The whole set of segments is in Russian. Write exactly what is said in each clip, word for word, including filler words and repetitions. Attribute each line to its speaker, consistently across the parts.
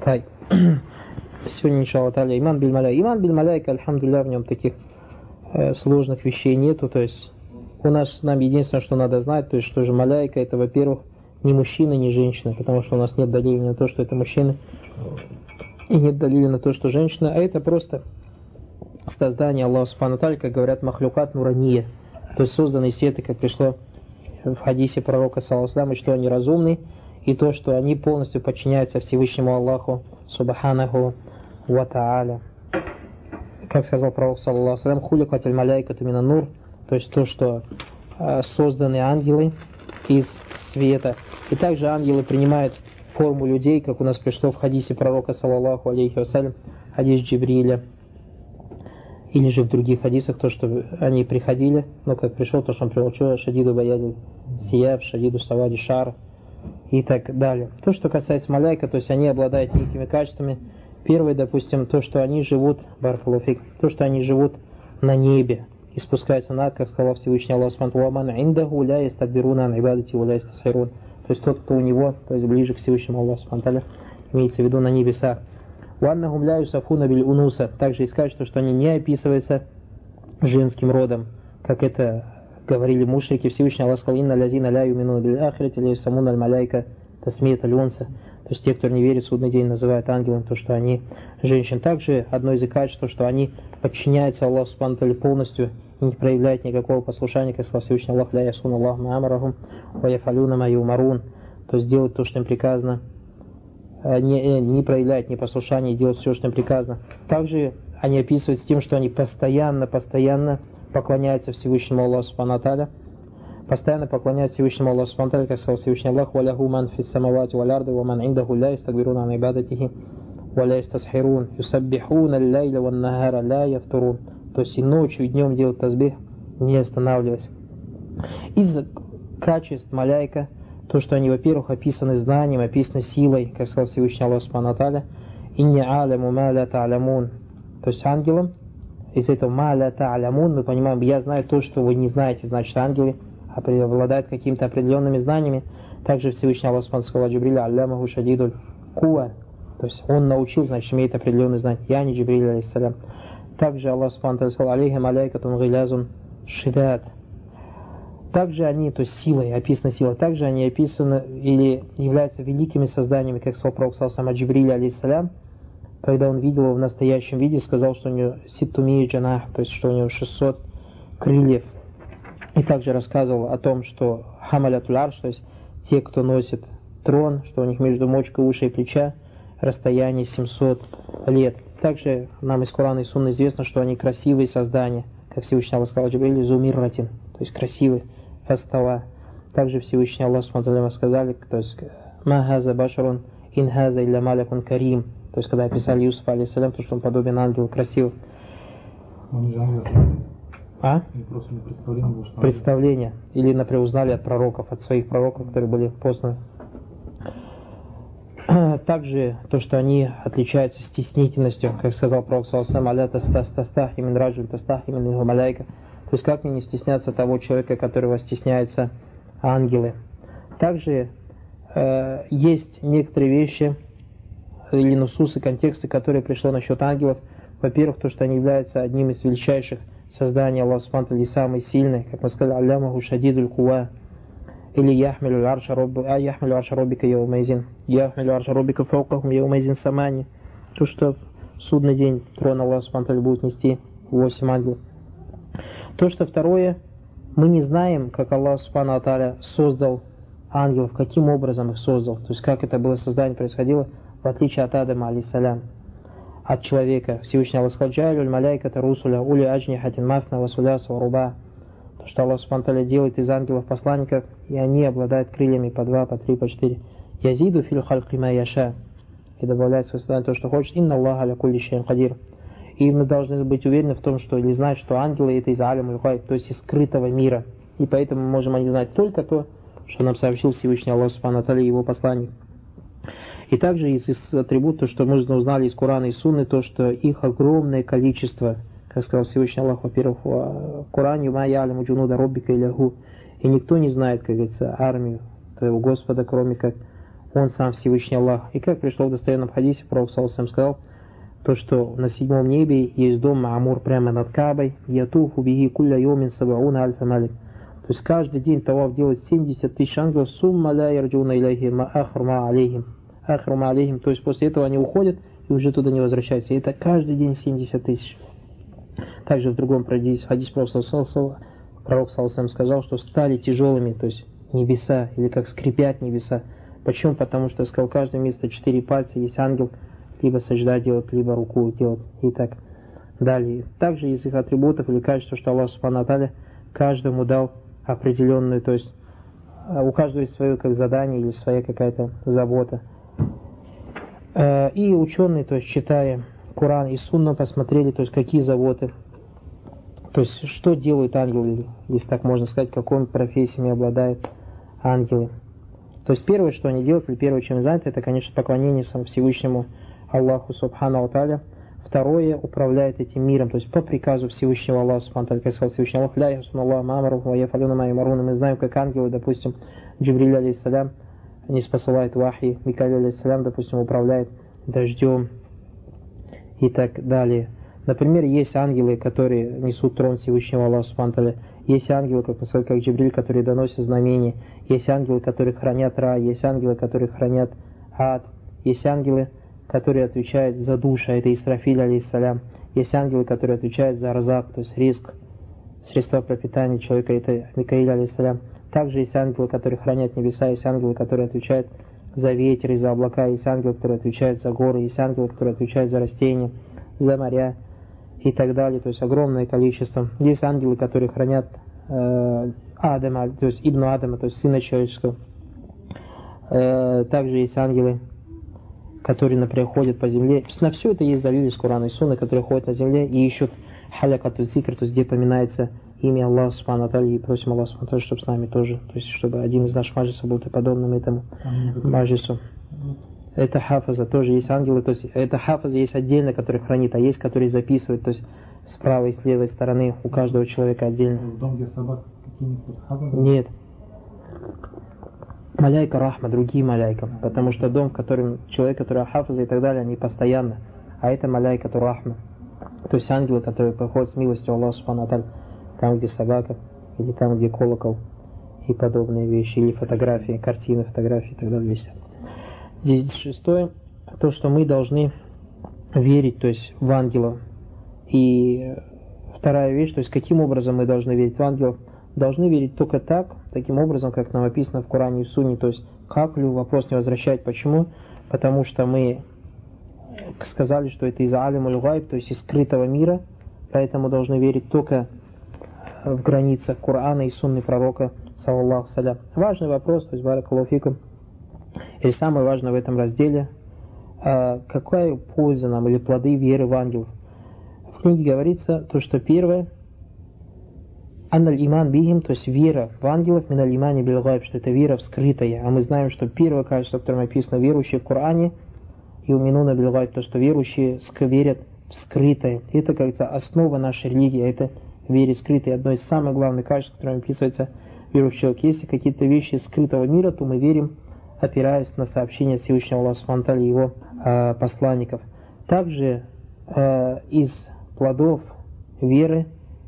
Speaker 1: Тай. Сегодня, иншаллах та'аля, иман биль маляйка. Иман биль маляйка, альхамдулилля, в нем таких э, сложных вещей нету. То есть у нас нам единственное, что надо знать, то есть что же маляйка, это, во-первых, не мужчина, не женщина, потому что у нас нет далили на то, что это мужчина, и нет далили на то, что женщина, а это просто создание Аллаха субхану та'аля, как говорят, махлюкат нурания, то есть созданные светы, как пришло в хадисе пророка саллаллаху, и что они разумны, и то, что они полностью подчиняются Всевышнему Аллаху субханаху ва та'аля. Как сказал пророк саллаллаху, хуликат аль-маляйкату мина нур, то есть то, что э, созданы ангелы из света. И также ангелы принимают форму людей, как у нас пришло в хадисе пророка саллаллаху алейхи вассалям, хадис Джибриля, или же в других хадисах, то, что они приходили, но как пришел, то, что он приучил, шадиду баяди сияб, шадиду савади шар и так далее. То, что касается маляйка, то есть они обладают некими качествами. Первое, допустим, то, что они живут, баракаллаху, то, что они живут на небе и спускаются на ад, как сказал Всевышний Аллах субхану ва та'аля, индаху ля ястакбируна ан ибадати ва ля ястасхирун. То есть тот, кто у него, то есть ближе к Всевышнему Аллаху субхану ва та'аля, имеется в виду на небесах. Ваннахум ля юсафуна биль унуса. Также есть качество, что они не описываются женским родом, как это говорили мушрики. Всевышний Аллах сказал: инна лязина ля юмину биль ахирати ля юсамуна аль маляйка тасмият аль унса. То есть те, кто не верит в судный день, называют ангелами то, что они женщин. Также одно из их качеств, что они подчиняются Аллаху субхану ва та'аля полностью и не проявляют никакого послушания, как сказал Всевышний Аллах: ля ясуна Аллах ма амарахум ва яфалюна ма юмарун. То есть делать то, что им приказано, не, не проявляют непослушание и делать все, что им приказано. Также они описываются тем, что они постоянно, постоянно поклоняются Всевышнему Аллаху субхану ва та'аля, постоянно поклоняются Всевышнему Аллаху субхану ва та'аля, как сказал Всевышний Аллах: «Валяху ман фис самавати валь арды, ва ман индаху ля ястакбируна ан ибадатихи, ва ля ястасхирун, юсаббихуна аль-лайля ван нахара ля яфтурун». То есть и ночью, и днем делают тазбих, не останавливаясь. Из качеств маляйка, то, что они, во-первых, описаны знанием, описаны силой, как сказал Всевышний Аллах субхану ва та'аля, «Инни аляму ма ля та'алямун». То есть ангелам, из этого «ма ля та'алямун» мы понимаем, я знаю то, что вы не знаете, значит ангелы обладают какими-то определенными знаниями. Также Всевышний Аллах субхану сказал Джибриля: «Аллямаху шадидуль куа». То есть он научил, значит имеет определенные знания. Я не Джибриль алейхиссалям. Также Аллах субхану ва та'аля сказал: «Алейхи маляйкатун гилязун шидат». Также они, то есть силой, описана сила, также они описаны или являются великими созданиями, как сказал пророк саллаллаху алейхи Джибриль алейхиссалям, когда он видел его в настоящем виде, сказал, что у него ситтумия джанах, то есть что у него шестьсот крыльев. И также рассказывал о том, что хамалятуль арш, то есть те, кто носит трон, что у них между мочкой уши и плеча расстояние семьсот лет. Также нам из Корана и Сунны известно, что они красивые создания, как Всевышний Аллах сказал Джибрилю: зумирратин, то есть красивые, фастава. Также Всевышний Аллах смотрели, сказали, то есть ма хаза башарун ин хаза илля малякун карим. То есть когда описали Юсуфа алейхиссалям, то что он подобен ангелу, красив. А?
Speaker 2: Просто представление было, что
Speaker 1: представление. Или, например, узнали от пророков, от своих пророков, которые были посланы. Также то, что они отличаются стеснительностью, как сказал пророк саллаллаху алейхи вассалям: то есть как мне не стесняться того человека, которого стесняются ангелы. Также э, есть некоторые вещи или нусусы, контексты, которые пришло насчет ангелов. Во-первых, то, что они являются одним из величайших созданий Аллаха субхану ва та'аля, самый сильный, как мы сказали: аллямаху шадидуль куа, или яхмилю арша роббика яумайзин, яхмилю арша роббика фаукахум яумайзин самани. То, что в судный день трон Аллаха субхану ва та'аля будет нести восемь ангелов. То, что второе, мы не знаем, как Аллах субхану ва та'аля создал ангелов, каким образом их создал, то есть как это было создание происходило, в отличие от Адама алейхиссалям, от человека. Всевышний Аллах сказал: «Джайлюль маляйката русуля ули аджнихатин мафна васуляса варуба». То, что Аллах субхану ва та'аля делает из ангелов посланников, и они обладают крыльями по два, по три, по четыре. Язиду фил хальки ма яша. И добавляет в свое создание то, что хочет. Инна Аллаха ля кулли шейин кадир. И мы должны быть уверены в том, что или знать, что ангелы это из алямуль гайб, то есть из скрытого мира. И поэтому мы можем они знать только то, что нам сообщил Всевышний Аллах субхану ва та'аля и его посланник. И также из, из атрибутов, что мы узнали из Корана и Сунны, то, что их огромное количество, как сказал Всевышний Аллах, во-первых, в Коране: «Ма я'ляму джунуда роббика илля ху». И никто не знает, как говорится, армию твоего Господа, кроме как Он сам Всевышний Аллах. И как пришло в достоверном хадисе, Пророк саллаллаху алейхи ва саллям сказал, то, что на седьмом небе есть дом Маамур прямо над Каабой, ятуфу биги кулля йомин сабауна альфа малик. То есть каждый день таваф делает семьдесят тысяч ангелов, сумма ля ярджуна иляхи ма ахру ма алейхим. Ахру ма алейхим. То есть после этого они уходят и уже туда не возвращаются. И это каждый день семьдесят тысяч. Также в другом хадисе, хадис Пророк саллаллаху алейхи ва саллям сказал, что стали тяжелыми, то есть небеса, или как скрипят небеса. Почему? Потому что, сказал, каждое место четыре пальца, есть ангел, либо сажда делать, либо руку делать, и так далее. Также из их атрибутов или качества, что Аллах Субхану ва Тааля каждому дал определенную, то есть у каждого есть свое как задание или своя какая-то забота. И ученые, то есть читая Коран и Сунну, посмотрели, то есть какие заботы, то есть что делают ангелы, если так можно сказать, какими профессиями обладают ангелы. То есть первое, что они делают, или первое, чем заняты, это, конечно, поклонение самому Всевышнему Аллаху Субхану ва Тааля. Второе, управляет этим миром, то есть по приказу Всевышнего Аллаха Субхану ва Тааля, как сказал Всевышний Аллах, ля ясуналлаху ма амару ва яфалюна ма юмарун. Мы знаем, как ангелы, допустим, Джибриль алейхиссалям не спосылает вахи, Микаиль алейхиссалям, допустим, управляет дождем и так далее. Например, есть ангелы, которые несут трон Всевышнего Аллаха Субхану ва Тааля. Есть ангелы, как мы сказали, как Джибриль, которые доносят знамения. Есть ангелы, которые хранят рай. Есть ангелы, которые хранят ад. Есть ангелы, которые отвечают за души, это Исрафиль алейхиссалям. Есть ангелы, которые отвечают за арзак, то есть риск, средства пропитания человека, это Микаиль алейхиссалям. Также есть ангелы, которые хранят небеса, есть ангелы, которые отвечают за ветер и за облака, есть ангелы, которые отвечают за горы, есть ангелы, которые отвечают за растения, за моря и так далее, то есть огромное количество. Есть ангелы, которые хранят э, Адама, то есть Ибну Адама, то есть сына человеческого. Э, также есть ангелы, которые, например, ходят по земле. На все это есть далили из Корана и Сунны, которые ходят на земле и ищут халякату зикр, то есть где поминается имя Аллаха Субхану ва Тааля, и просим Аллаха Субхану ва Тааля, чтобы с нами тоже, то есть чтобы один из наших маджлисов был подобным этому маджлису. Это хафаза, тоже есть ангелы, то есть это хафаза есть отдельно, который хранит, а есть, который записывает, то есть с правой и с левой стороны у каждого человека отдельно.
Speaker 2: В дом, где собак, какие-нибудь хафазы?
Speaker 1: Нет. Маляйка рахма, другие маляйка, потому что дом, в котором человек, который хафаза и так далее, они постоянно, а это маляйка то рахма, то есть ангелы, которые приходят с милостью Аллаха Субхану ва Тааля, там, где собака, или там, где колокол, и подобные вещи, или фотографии, картины, фотографии и так далее висят. Здесь шестое, то, что мы должны верить, то есть в ангелов. И вторая вещь, то есть каким образом мы должны верить в ангелов, должны верить только так, таким образом, как нам описано в Коране и в Сунне, то есть как ли вопрос не возвращать. Почему? Потому что мы сказали, что это из алимуль гайб, то есть из скрытого мира, поэтому должны верить только в границах Корана и Сунны пророка, саллаллаху салям. Важный вопрос, то есть баракаллаху фикум, или самое важное в этом разделе, какая польза нам или плоды веры в ангелов. В книге говорится то, что первое, анналь иман бихим, то есть вера в ангелов, миналь имани бил гайб, что это вера вскрытая. А мы знаем, что первое качество, которое написано верующие в Коране, и уминуна бил гайб, то, что верующие верят в скрытое. Это, как говорится, основа нашей религии, это вере скрытой. Одно из самых главных качеств, которое описывается верующий человек. Если какие-то вещи скрытого мира, то мы верим, опираясь на сообщения Всевышнего Аллаха Субхану ва Тааля и его э, посланников. Также э, из плодов веры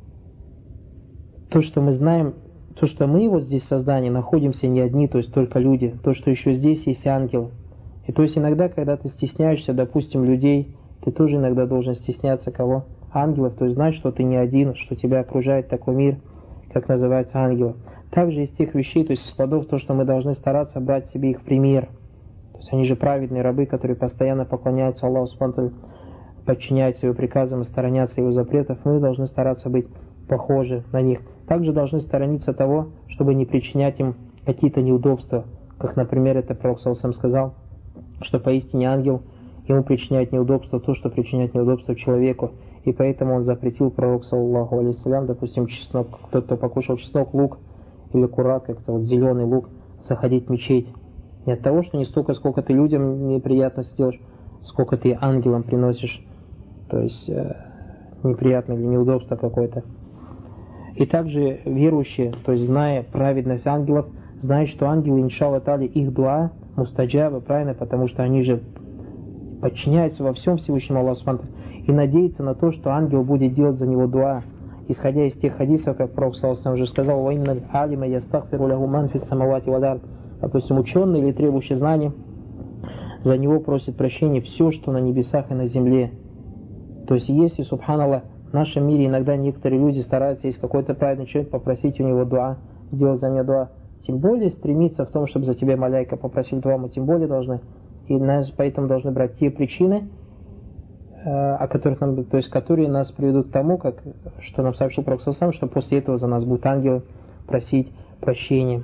Speaker 1: то, что мы знаем, то, что мы вот здесь в создании находимся не одни, то есть только люди, то, что еще здесь есть ангелы. И то есть иногда, когда ты стесняешься, допустим, людей, ты тоже иногда должен стесняться кого? Ангелов, то есть знать, что ты не один, что тебя окружает такой мир, как называется ангелы. Также из тех вещей, то есть из плодов, то, что мы должны стараться брать себе их пример. То есть они же праведные рабы, которые постоянно поклоняются Аллаху Субхану ва Тааля, подчиняются его приказам и сторонятся его запретов. Мы должны стараться быть похожи на них. Также должны сторониться того, чтобы не причинять им какие-то неудобства. Как, например, это Пророк саллаллаху алейхи ва саллям сказал, что поистине ангел, ему причиняет неудобства то, что причиняет неудобства человеку. И поэтому он запретил Пророк саллаллаху алейхи ва саллям, допустим, чеснок, кто-то покушал чеснок, лук, или курат, как-то вот зеленый лук, заходить в мечеть. Не от того, что не столько, сколько ты людям неприятности делаешь, сколько ты ангелам приносишь, то есть э, неприятное или неудобство какое-то. И также верующие, то есть зная праведность ангелов, знают, что ангелы, иншаллах та'аля, их дуа мустаджаба, правильно, потому что они же подчиняются во всем Всевышнему Аллаху Субхану и надеются на то, что ангел будет делать за него дуа. Исходя из тех хадисов, как Пророк саллаллаху уже сказал, «Ваинна алима ястагфиру лаху ман фис самавати валь ард». Допустим, ученый или требующий знаний, за него просит прощения все, что на небесах и на земле. То есть, если, субханаллах, в нашем мире иногда некоторые люди стараются, есть какой-то праведный человек, попросить у него дуа, сделать за меня дуа, тем более стремиться в том, чтобы за тебя маляйка попросили дуа, мы тем более должны, и нас поэтому должны брать те причины, о которых нам, то есть, которые нас приведут к тому, как, что нам сообщил Пророк саллаллаху, что после этого за нас будут ангелы просить прощения.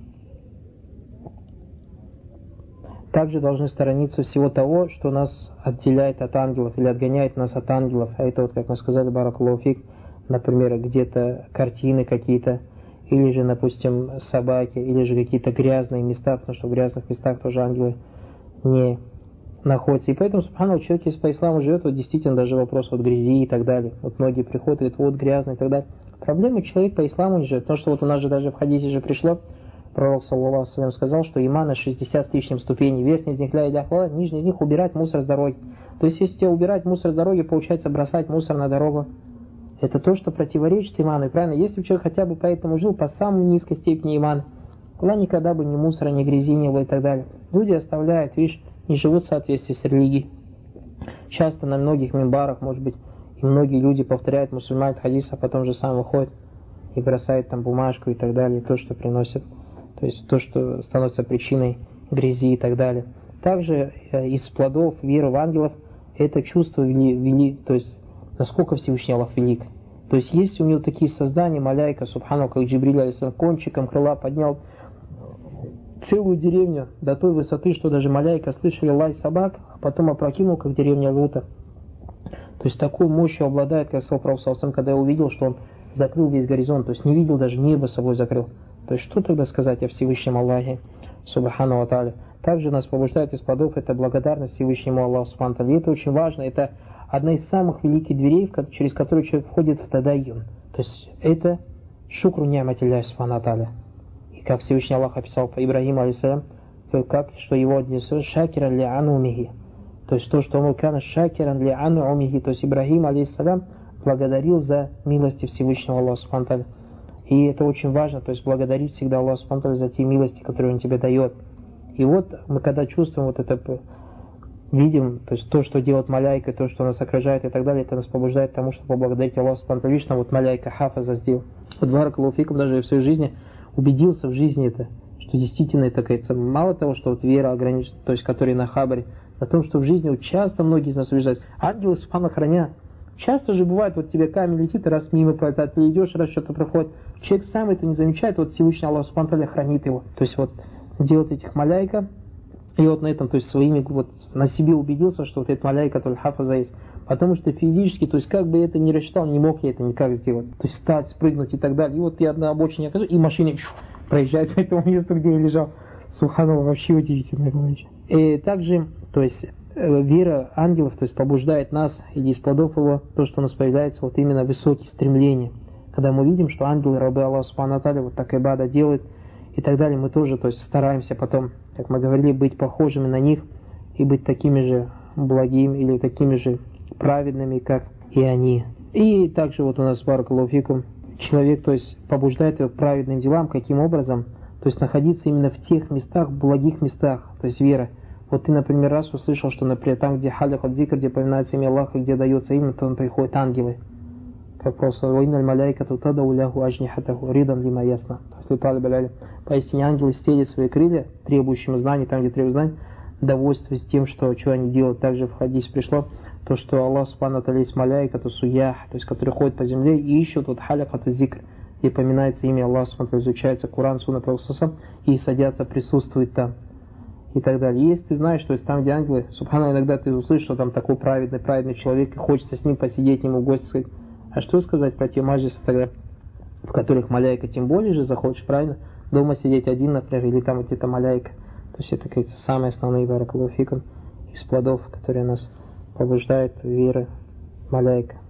Speaker 1: Также должны сторониться всего того, что нас отделяет от ангелов или отгоняет нас от ангелов. А это вот, как мы сказали, баракаллаху фик, например, где-то картины какие-то, или же, допустим, собаки, или же какие-то грязные места, потому что в грязных местах тоже ангелы не находятся. И поэтому, субханаллах, человек, если по исламу живет, вот действительно даже вопрос вот грязи и так далее. Вот многие приходят и говорят, вот грязно и так далее. Проблема человек по исламу не живет, потому что вот у нас же даже в хадисе же пришло, Пророк саллаллаху алейхи ва саллям сказал, что имана шестьдесят с лишним ступеней, верхний из них ля иляха илlallah, нижний из них убирать мусор с дороги. То есть, если тебе убирать мусор с дороги, получается бросать мусор на дорогу. Это то, что противоречит иману. И правильно, если бы человек хотя бы поэтому жил по самой низкой степени имана, Allah никогда бы ни мусора, ни грязи не было и так далее. Люди оставляют, видишь, не живут в соответствии с религией. Часто на многих мимбарах, может быть, и многие люди повторяют мусульман хадис, а потом же сам выходит и бросает там бумажку и так далее, то, что приносит. То есть то, что становится причиной грязи и так далее. Также из плодов веры в ангелов это чувство вели, вели, то есть насколько Всевышний Аллах велик. То есть есть у него такие создания, маляйка, субхану, как Джибриль алейхиссалям, кончиком крыла поднял целую деревню до той высоты, что даже маляйка слышали лай собак, а потом опрокинул, как деревня Лута. То есть такой мощью обладает, как сказал Пророк саллаллаху алейхи ва саллям, когда я увидел, что он закрыл весь горизонт, то есть не видел, даже небо собой закрыл. То есть что тогда сказать о Всевышнем Аллахе, субхану ва тааля? Также нас побуждает из плодов это благодарность Всевышнему Аллаху, субхану ва тааля. И это очень важно, это одна из самых великих дверей, через которую человек входит в тадайюн. То есть это шукру ни'матилляхи, субхану ва тааля. И как Всевышний Аллах описал по Ибрахиму алейхиссалям, как, что его отнесет шакиран ли анумихи. То есть то, что он кана шакиран ли анумихи. То есть Ибрахим алейхиссалям благодарил за милости Всевышнего Аллаха, субхану ва тааля. И это очень важно, то есть благодарить всегда Аллаху субхану ва тааля за те милости, которые Он тебе дает. И вот мы когда чувствуем вот это, видим, то есть то, что делает маляйка, то, что нас окружает и так далее, это нас побуждает к тому, чтобы поблагодарить Аллаху субхану ва тааля. Лично вот маляйка хафаза сделал. Вот баракаллаху фикум, даже я в своей жизни убедился в жизни это, что действительно это, кажется, мало того, что вот вера ограничена, то есть которая на хабаре, о том, что в жизни вот часто многие из нас убеждаются. Ангелы субхану хранят. Часто же бывает, вот тебе камень летит, и раз мимо пролетает, ты идешь, раз что-то проходит. Человек сам это не замечает, вот Всевышний Аллах субхану ва тааля хранит его. То есть вот делает этих маляйка, и вот на этом, то есть своими, вот на себе убедился, что вот этот маляйка, который хафаза есть. Потому что физически, то есть как бы я это не рассчитал, не мог я это никак сделать. То есть встать, спрыгнуть и так далее. И вот я на обочине окажусь, и машина проезжает по этому месту, где я лежал. Субханаллах, вообще удивительная вещь. И также, то есть вера ангелов, то есть побуждает нас, или из плодов его, то, что у нас появляется вот именно высокие стремления. Когда мы видим, что ангелы, рабы Аллаха субхану ва тааля, вот так ибада делают и так далее, мы тоже, то есть стараемся потом, как мы говорили, быть похожими на них и быть такими же благими или такими же праведными, как и они. И также вот у нас баракаллаху фикум, человек, то есть побуждает его к праведным делам, каким образом? То есть находиться именно в тех местах, в благих местах, то есть вера. Вот ты, например, раз услышал, что, например, там, где халях от зикр, где поминается имя Аллаха, где дается имя, то он приходит ангелы. Как просто «Ваинналь маляйкату тадау ляху ажнихатаху ридан лима ясна». То есть поистине ангелы стелят свои крылья, требующим знаний, там, где требуют знаний, довольствуясь тем, что, что они делают. Также в хадис пришло то, что Аллах субхану ва тааля есть маляйкату суях, то есть которые ходят по земле и ищут вот халях от зикр, где поминается имя Аллаха субхану ва тааля, изучается Коран, Сунна Пророка и садятся, присутствуют там. И так далее. Если ты знаешь, что есть там, где ангелы, субхана, иногда ты услышишь, что там такой праведный, праведный человек, и хочется с ним посидеть, ему в гости сказать. А что сказать про те маджисы тогда, в которых маляйка тем более же захочешь, правильно? Дома сидеть один, например, или там где-то маляйка. То есть это, кажется, самые основные баракаллаху фикум из плодов, которые нас побуждают веры маляйка.